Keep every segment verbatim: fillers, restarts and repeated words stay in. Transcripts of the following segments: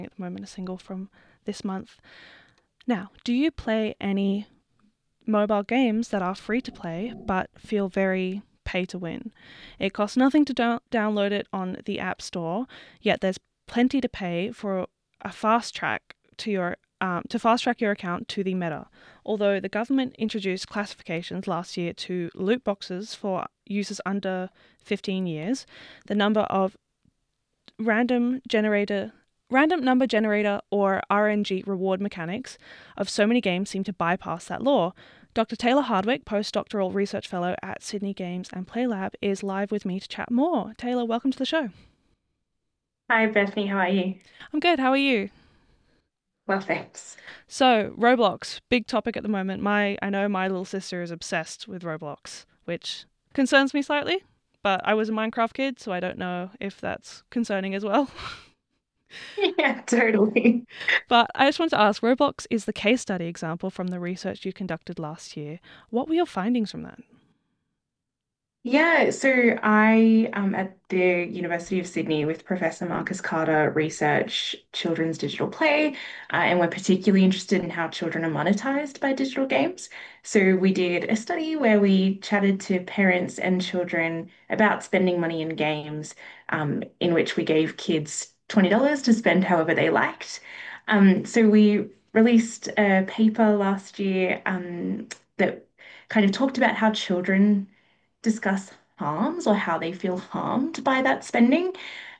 at the moment, a single from this month. Now, do you play any mobile games that are free to play but feel very pay to win? It costs nothing to do- download it on the App Store, yet there's plenty to pay for a fast track to your um, to fast track your account to the meta. Although the government introduced classifications last year to loot boxes for users under fifteen years, the number of random generator random number generator or R N G reward mechanics of so many games seem to bypass that law. Doctor Taylor Hardwick, postdoctoral research fellow at Sydney Games and Play Lab, is live with me to chat more. Taylor, welcome to the show. Hi, Bethany. How are you? I'm good. How are you? Well, thanks. So, Roblox, big topic at the moment. My I know my little sister is obsessed with Roblox, which concerns me slightly, but I was a Minecraft kid, so I don't know if that's concerning as well. Yeah, totally. But I just wanted to ask, Roblox is the case study example from the research you conducted last year. What were your findings from that? Yeah, so I um at the University of Sydney with Professor Marcus Carter research children's digital play, uh, and we're particularly interested in how children are monetized by digital games. So we did a study where we chatted to parents and children about spending money in games, um, in which we gave kids twenty dollars to spend however they liked. Um, so we released a paper last year, um, that kind of talked about how children discuss harms or how they feel harmed by that spending.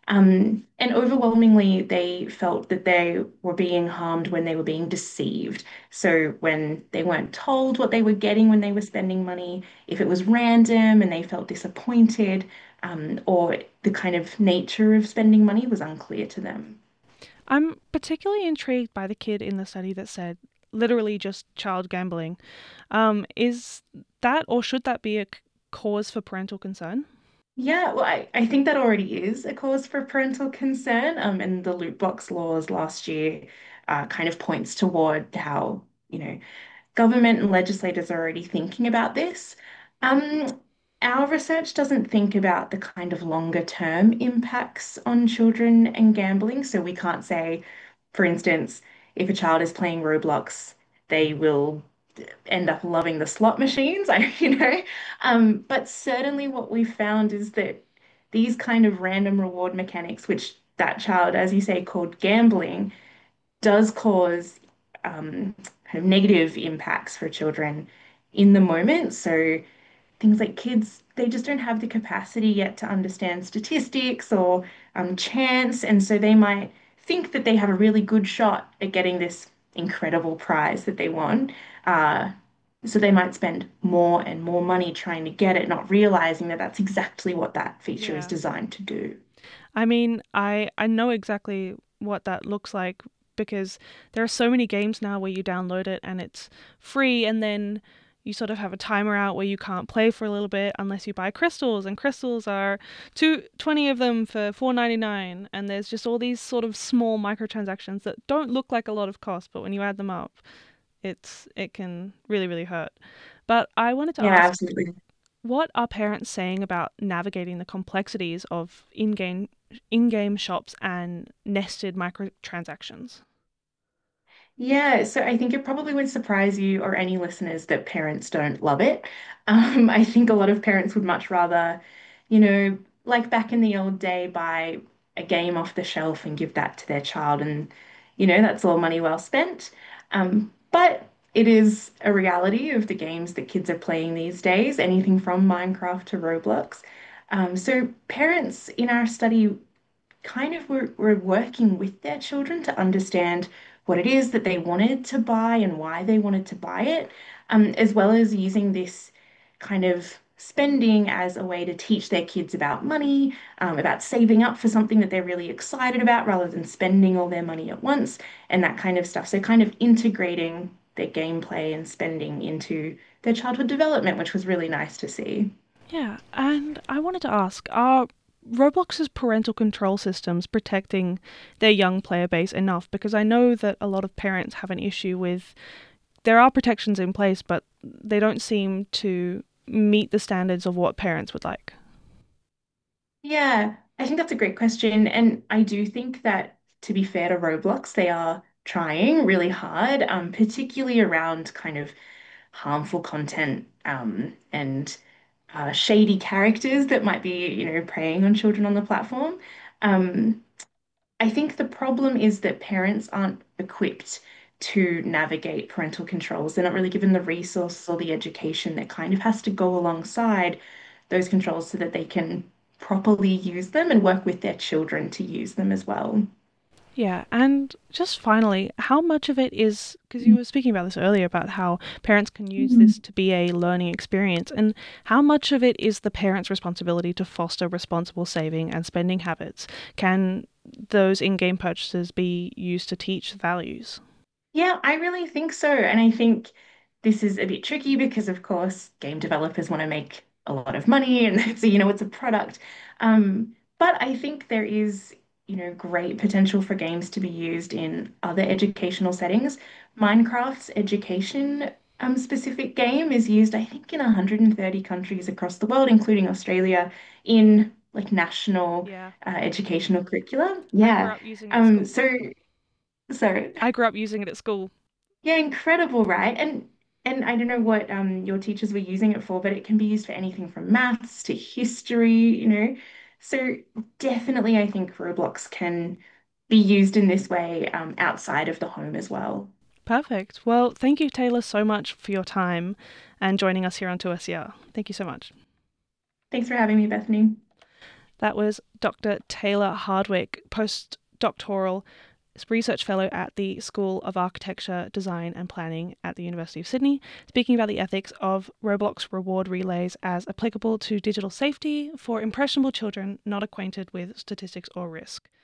Um, and overwhelmingly, they felt that they were being harmed when they were being deceived. So when they weren't told what they were getting when they were spending money, if it was random and they felt disappointed, um, or the kind of nature of spending money was unclear to them. I'm particularly intrigued by the kid in the study that said literally just child gambling. Um, is that or should that be a c- cause for parental concern? Yeah, well, I, I think that already is a cause for parental concern. Um, and the loot box laws last year uh, kind of points toward how, you know, government and legislators are already thinking about this. Um, our research doesn't think about the kind of longer term impacts on children and gambling. So we can't say, for instance, if a child is playing Roblox, they will end up loving the slot machines. I, you know, um, but certainly what we found is that these kind of random reward mechanics, which that child, as you say, called gambling, does cause um, kind of negative impacts for children in the moment. So things like kids, they just don't have the capacity yet to understand statistics or um, chance. And so they might think that they have a really good shot at getting this incredible prize that they won. Uh, so they might spend more and more money trying to get it, not realizing that that's exactly what that feature is Yeah. designed to do. I mean, I I know exactly what that looks like because there are so many games now where you download it and it's free and then you sort of have a timer out where you can't play for a little bit unless you buy crystals and crystals are two twenty of them for four ninety-nine and there's just all these sort of small microtransactions that don't look like a lot of cost but when you add them up it's it can really really hurt. But I wanted to Yeah, ask, absolutely. what are parents saying about navigating the complexities of in-game in-game shops and nested microtransactions? Yeah, so I think it probably would surprise you or any listeners that parents don't love it. Um, I think a lot of parents would much rather, you know, like back in the old day, buy a game off the shelf and give that to their child, and you know, that's all money well spent. Um, but it is a reality of the games that kids are playing these days, anything from Minecraft to Roblox. Um, so parents in our study kind of were, were working with their children to understand what it is that they wanted to buy and why they wanted to buy it, um, as well as using this kind of spending as a way to teach their kids about money, um, about saving up for something that they're really excited about rather than spending all their money at once and that kind of stuff. So, kind of integrating their gameplay and spending into their childhood development, which was really nice to see. Yeah, and I wanted to ask, are Roblox's parental control systems protecting their young player base enough? Because I know that a lot of parents have an issue with there are protections in place, but they don't seem to meet the standards of what parents would like. Yeah, I think that's a great question. And I do think that to be fair to Roblox, they are trying really hard, um, particularly around kind of harmful content um, and uh, shady characters that might be, you know, preying on children on the platform. Um, I think the problem is that parents aren't equipped to navigate parental controls. They're not really given the resources or the education that kind of has to go alongside those controls so that they can properly use them and work with their children to use them as well. Yeah, and just finally, how much of it is, because you were speaking about this earlier about how parents can use this Mhm. to be a learning experience, and how much of it is the parent's responsibility to foster responsible saving and spending habits? Can those in game purchases be used to teach values? Yeah, I really think so. And I think this is a bit tricky because, of course, game developers want to make a lot of money and so, you know, it's a product. Um, but I think there is, you know, great potential for games to be used in other educational settings. Minecraft's education um, specific game is used, I think, in one hundred thirty countries across the world, including Australia, in like national Yeah, uh, educational curricula. I grew Yeah. up using it at Um, school. so, so I grew up using it at school. yeah, incredible, right? And and I don't know what um your teachers were using it for, but it can be used for anything from maths to history, you know. So definitely I think Roblox can be used in this way um, outside of the home as well. Perfect. Well, thank you, Taylor, so much for your time and joining us here on two S E R. Thank you so much. Thanks for having me, Bethany. That was Doctor Taylor Hardwick, postdoctoral research fellow at the School of Architecture, Design and Planning at the University of Sydney, speaking about the ethics of Roblox reward relays as applicable to digital safety for impressionable children not acquainted with statistics or risk.